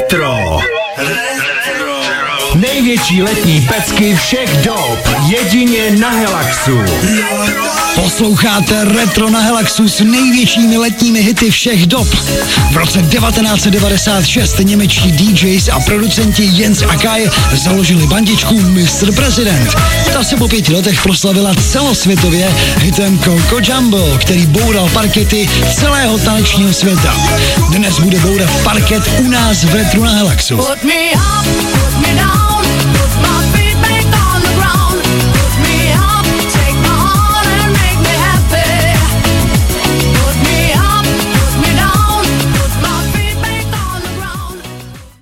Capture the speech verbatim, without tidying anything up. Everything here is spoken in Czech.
Retro. Retro. Největší letní pecky všech dob. Jedině na Helaxu. Posloucháte Retro na Helaxu s největšími letními hity všech dob. V roce devatenáct set devadesát šest němečtí D Js a producenti Jens a Kai založili bandičku mister President. Ta se po pěti letech proslavila celosvětově hitem Coco Jumbo, který boural parkety celého tanečního světa. Dnes bude bourat parket u nás v Retro na Helaxu. Put me up.